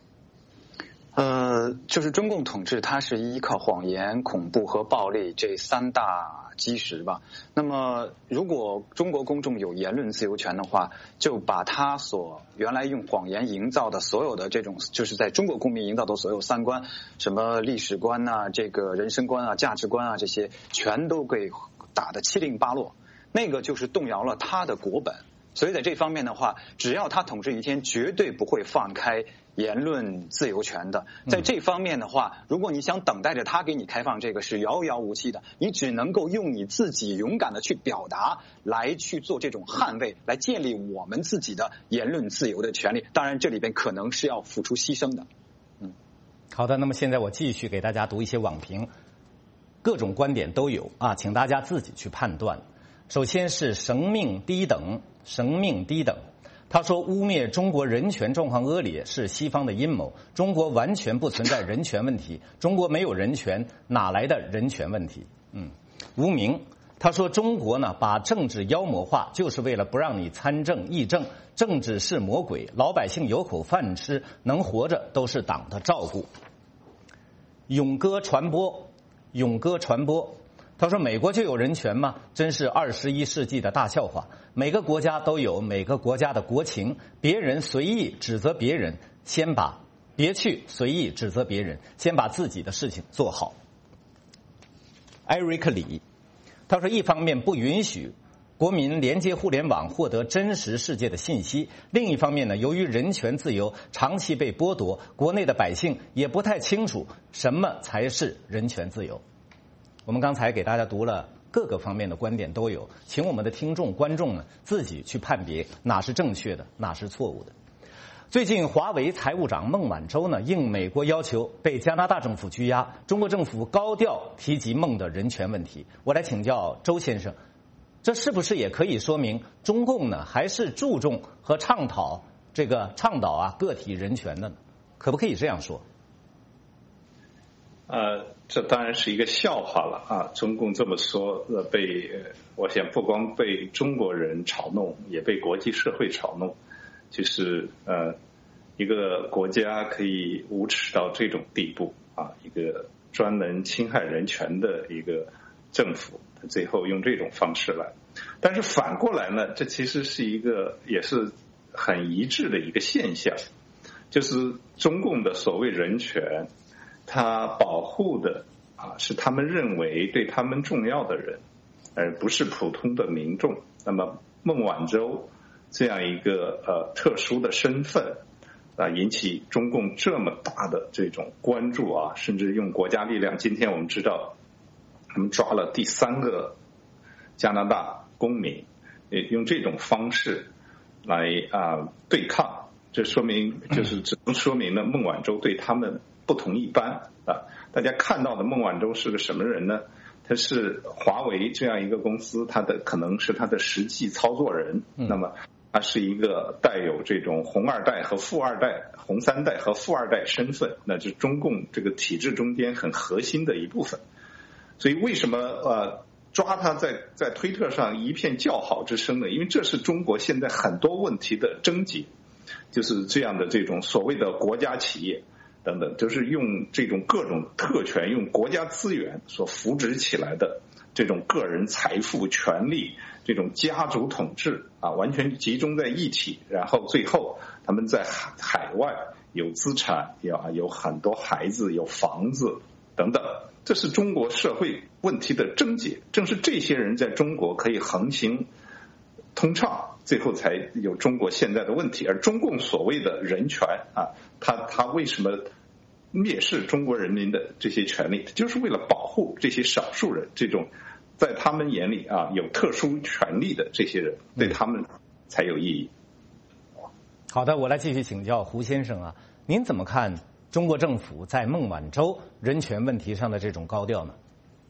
就是中共统治它是依靠谎言、恐怖和暴力这三大基石吧。那么如果中国公众有言论自由权的话，就把他所原来用谎言营造的所有的这种，就是在中国公民营造的所有三观，什么历史观这个人生观价值观这些，全都给打得七零八落，那个就是动摇了他的国本。所以在这方面的话，只要他统治一天，绝对不会放开言论自由权的。在这方面的话，如果你想等待着他给你开放这个，是遥遥无期的。你只能够用你自己勇敢的去表达，来去做这种捍卫，来建立我们自己的言论自由的权利。当然这里边可能是要付出牺牲的。
好的，那么现在我继续给大家读一些网评，各种观点都有请大家自己去判断。首先是生命低等，他说污蔑中国人权状况恶劣是西方的阴谋，中国完全不存在人权问题，中国没有人权，哪来的人权问题？无名他说中国呢把政治妖魔化，就是为了不让你参政议政，政治是魔鬼，老百姓有口饭吃，能活着都是党的照顾。勇歌传播他说美国就有人权吗？真是21世纪的大笑话。每个国家都有每个国家的国情，别人随意指责别人，别去随意指责别人，先把自己的事情做好。艾瑞克李他说一方面不允许国民连接互联网获得真实世界的信息，另一方面呢，由于人权自由长期被剥夺，国内的百姓也不太清楚什么才是人权自由。我们刚才给大家读了各个方面的观点都有，请我们的听众观众呢自己去判别哪是正确的，哪是错误的。最近华为财务长孟晚舟呢应美国要求被加拿大政府拘押，中国政府高调提及孟的人权问题。我来请教周先生，这是不是也可以说明中共呢还是注重和倡导个体人权的呢？可不可以这样说？
这当然是一个笑话了中共这么说我想不光被中国人嘲弄，也被国际社会嘲弄。就是一个国家可以无耻到这种地步一个专门侵害人权的一个政府，最后用这种方式来。但是反过来呢，这其实是一个也是很一致的一个现象，就是中共的所谓人权，它保护的是他们认为对他们重要的人，而不是普通的民众。那么孟晚舟这样一个特殊的身份引起中共这么大的这种关注甚至用国家力量。今天我们知道他们抓了第3个加拿大公民，用这种方式来对抗，这说明只能说明呢孟晚舟对他们不同一般大家看到的孟晚舟是个什么人呢？他是华为这样一个公司，可能是他的实际操作人。那么他是一个带有这种红3代和富2代身份，那是中共这个体制中间很核心的一部分。所以为什么抓他在推特上一片叫好之声呢？因为这是中国现在很多问题的症结，就是这样的这种所谓的国家企业等等，就是用这种各种特权，用国家资源所扶植起来的这种个人财富、权力，这种家族统治完全集中在一起，然后最后他们在海外有资产，有很多孩子，有房子等等，这是中国社会问题的症结。正是这些人在中国可以横行通畅，最后才有中国现在的问题。而中共所谓的人权啊，他为什么蔑视中国人民的这些权利，就是为了保护这些少数人，这种在他们眼里啊有特殊权利的这些人，对他们才有意义。
好的，我来继续请教胡先生啊，您怎么看中国政府在孟晚舟人权问题上的这种高调呢？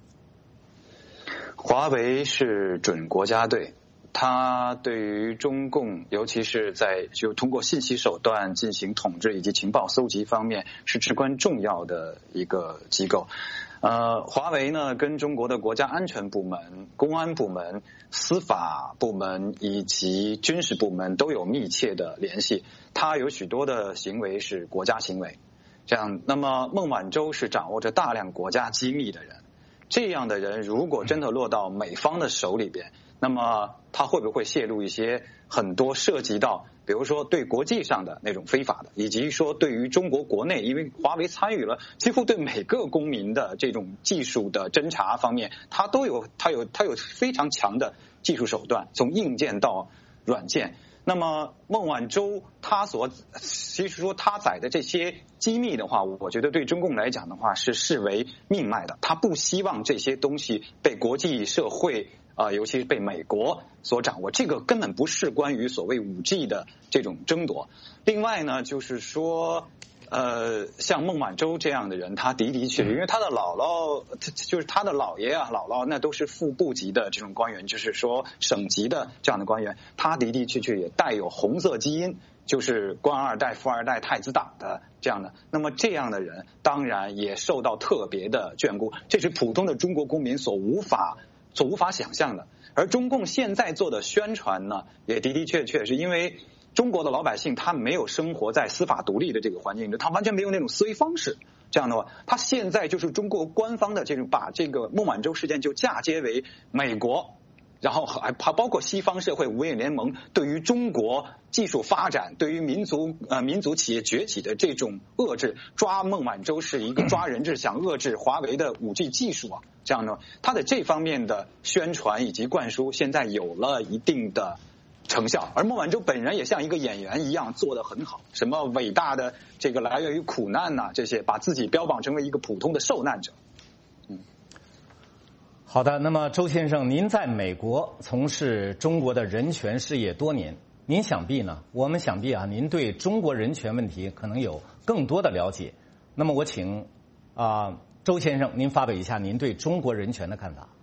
华为是准国家队，它对于中共，尤其是在就通过信息手段进行统治以及情报搜集方面，是至关重要的一个机构。华为呢，跟中国的国家安全部门、公安部门、司法部门以及军事部门都有密切的联系。它有许多的行为是国家行为，这样。那么孟晚舟是掌握着大量国家机密的人，这样的人如果真的落到美方的手里边，那么他会不会泄露一些很多涉及到比如说对国际上的那种非法的，以及说对于中国国内，因为华为参与了几乎对每个公民的这种技术的侦查方面，它有非常强的技术手段，从硬件到软件。那么孟晚舟其实说他载的这些机密的话，我觉得对中共来讲的话是视为命脉的，他不希望这些东西被国际社会尤其是被美国所掌握，这个根本不是关于所谓5G 的这种争夺。另外呢，就是说像孟晚舟这样的人，他的确，因为他的姥姥，就是他的姥爷啊、姥姥，那都是副部级的这种官员，就是说省级的这样的官员，他的确也带有红色基因，就是官二代、富二代、太子党的这样的。那么这样的人，当然也受到特别的眷顾，这是普通的中国公民所无法想象的。而中共现在做的宣传呢，也的确是因为中国的老百姓他没有生活在司法独立的这个环境中，他完全没有那种思维方式。这样的话，他现在就是中国官方的这种把这个孟晚舟事件就嫁接为美国，然后还包括西方社会五眼联盟对于中国技术发展、对于民族企业崛起的这种遏制，抓孟晚舟是一个抓人质，想遏制华为的5G 技术啊，这样的他的这方面的宣传以及灌输现在有了一定的成效。而孟晚舟本人也像一个演员一样做得很好，什么伟大的这个来源于苦难呐，这些把自己标榜成为一个普通的受难者。
好的，那么周先生，您在美国从事中国的人权事业多年，您想必呢，我们想必啊，您对中国人权问题可能有更多的了解。那么我请周先生，您发表一下您对中国人权的看法。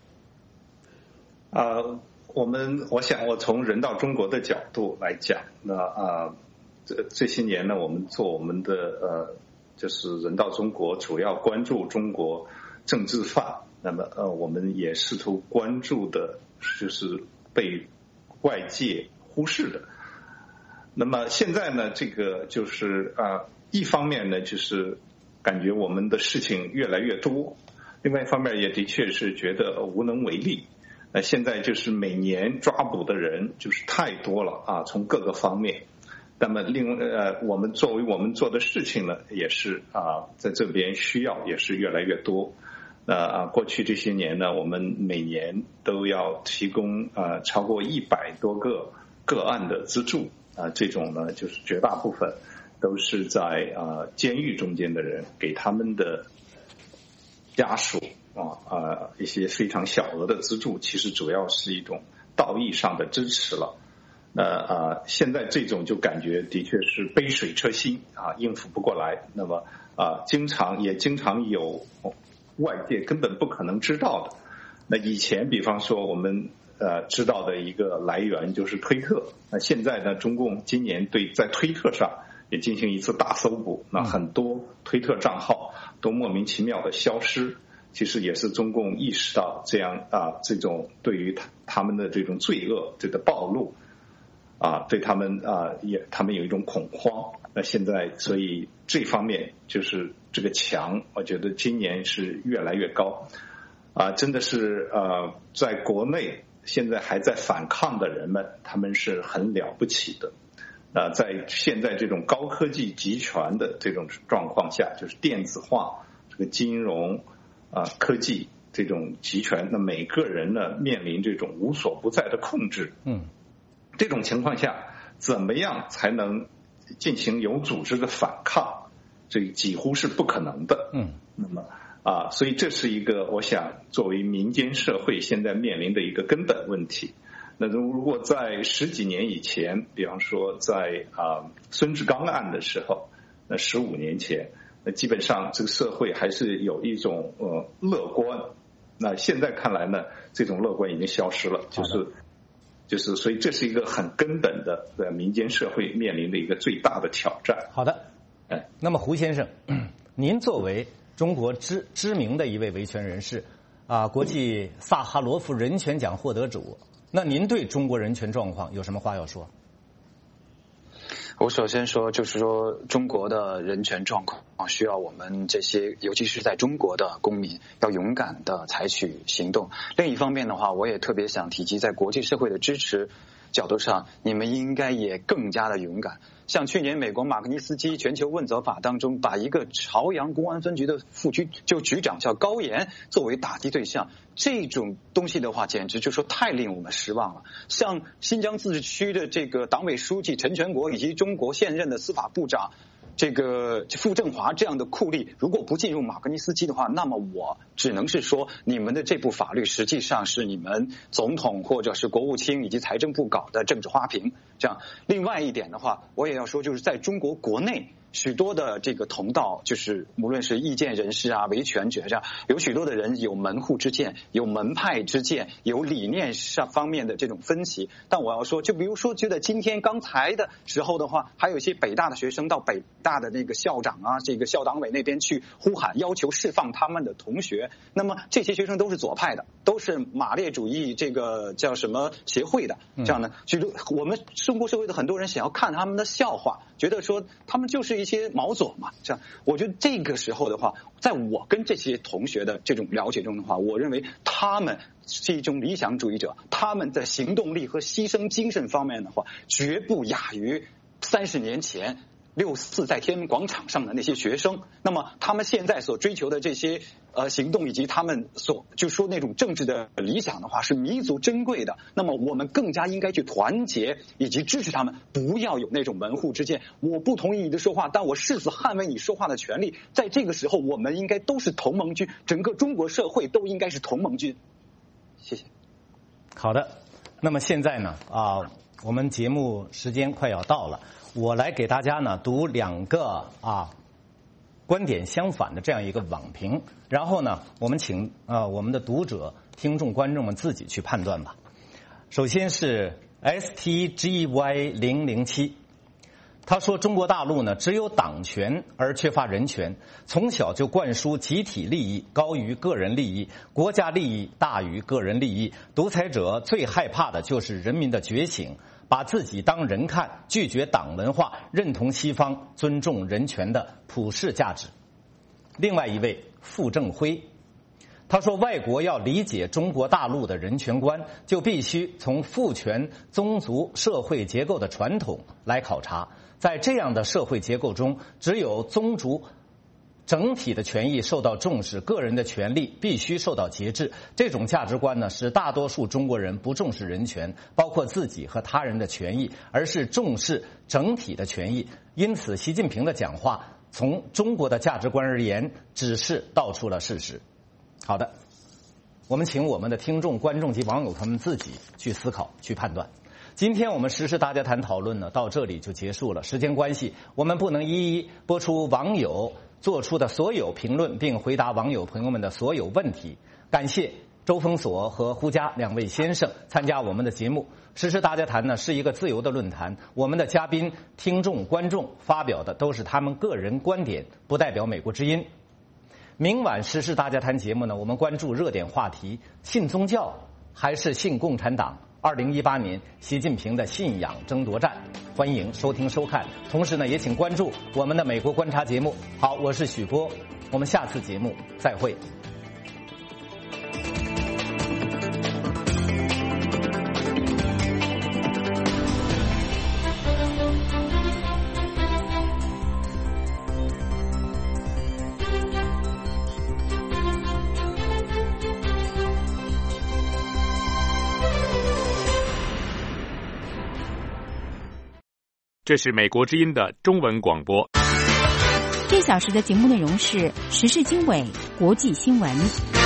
我想我从人道中国的角度来讲，那这些年呢，我们做我们的就是人道中国，主要关注中国政治犯。那么我们也试图关注的就是被外界忽视的。那么现在呢，这个就是一方面呢，就是感觉我们的事情越来越多，另外一方面也的确是觉得无能为力。现在就是每年抓捕的人就是太多了啊，从各个方面。那么我们作为我们做的事情呢，也是在这边需要也是越来越多。过去这些年呢，我们每年都要提供超过100多个个案的资助这种呢，就是绝大部分都是在监狱中间的人给他们的家属一些非常小额的资助，其实主要是一种道义上的支持了。现在这种就感觉的确是杯水车薪应付不过来。那么经常有外界根本不可能知道的。那以前比方说我们知道的一个来源就是推特，那现在呢，中共今年在推特上也进行一次大搜捕，那很多推特账号都莫名其妙的消失。其实也是中共意识到这样这种对于他们的这种罪恶这个暴露对他们他们有一种恐慌。那现在所以这方面就是这个墙，我觉得今年是越来越高真的是在国内现在还在反抗的人们，他们是很了不起的。在现在这种高科技集权的这种状况下，就是电子化、这个金融科技这种集权，那每个人呢面临这种无所不在的控制。这种情况下，怎么样才能进行有组织的反抗？这几乎是不可能的。那么所以这是一个我想作为民间社会现在面临的一个根本问题。那如果在10几年以前，比方说在孙志刚案的时候，那15年前，那基本上这个社会还是有一种乐观。那现在看来呢，这种乐观已经消失了，就是所以这是一个很根本的民间社会面临的一个最大的挑战。
好的，那么胡先生，您作为中国知名的一位维权人士国际萨哈罗夫人权奖获得者，那您对中国人权状况有什么话要说？
我首先说，就是说中国的人权状况需要我们这些，尤其是在中国的公民，要勇敢的采取行动。另一方面的话，我也特别想提及，在国际社会的支持角度上，你们应该也更加的勇敢。像去年美国马格尼斯基全球问责法当中，把一个朝阳公安分局的局长叫高岩作为打击对象，这种东西的话，简直就说太令我们失望了。像新疆自治区的这个党委书记陈全国，以及中国现任的司法部长这个傅政华这样的酷吏，如果不进入马格尼斯基的话，那么我只能是说，你们的这部法律实际上是你们总统或者是国务卿以及财政部搞的政治花瓶。这样，另外一点的话，我也要说，就是在中国国内，许多的这个同道，就是无论是意见人士维权者这样，有许多的人有门户之见，有门派之见，有理念上方面的这种分歧。但我要说，就比如说，就在今天刚才的时候的话，还有一些北大的学生到北大的那个校长这个校党委那边去呼喊，要求释放他们的同学。那么这些学生都是左派的，都是马列主义这个叫什么协会的，这样呢，就我们中国社会的很多人想要看他们的笑话，觉得说他们就是一些毛左嘛。这样，我觉得这个时候的话，在我跟这些同学的这种了解中的话，我认为他们是一种理想主义者，他们在行动力和牺牲精神方面的话，绝不亚于30年前6·4在天安门广场上的那些学生。那么他们现在所追求的这些行动，以及他们所就说那种政治的理想的话，是弥足珍贵的。那么我们更加应该去团结以及支持他们，不要有那种门户之见。我不同意你的说话，但我誓死捍卫你说话的权利。在这个时候，我们应该都是同盟军，整个中国社会都应该是同盟军。谢谢。
好的，那么现在呢我们节目时间快要到了，我来给大家呢读2个观点相反的这样一个网评，然后呢我们请我们的读者、听众、观众们自己去判断吧。首先是 STGY007， 他说中国大陆呢只有党权而缺乏人权，从小就灌输集体利益高于个人利益，国家利益大于个人利益，独裁者最害怕的就是人民的觉醒，把自己当人看，拒绝党文化，认同西方尊重人权的普世价值。另外一位傅政辉，他说外国要理解中国大陆的人权观，就必须从父权宗族社会结构的传统来考察，在这样的社会结构中，只有宗族整体的权益受到重视，个人的权利必须受到节制。这种价值观呢，使大多数中国人不重视人权，包括自己和他人的权益，而是重视整体的权益。因此，习近平的讲话从中国的价值观而言，只是道出了事实。好的，我们请我们的听众、观众及网友他们自己去思考、去判断。今天我们时事大家谈讨论呢，到这里就结束了。时间关系，我们不能一一播出网友做出的所有评论，并回答网友朋友们的所有问题。感谢周峰锁和胡佳2位先生参加我们的节目。时事大家谈呢是一个自由的论坛，我们的嘉宾、听众、观众发表的都是他们个人观点，不代表美国之音。明晚时事大家谈节目呢，我们关注热点话题：信宗教还是信共产党？2018年习近平的信仰争夺战。欢迎收听收看，同时呢也请关注我们的美国观察节目。好，我是许波，我们下次节目再会。
这是美国之音的中文广播。
1小时的节目内容是时事经纬、国际新闻。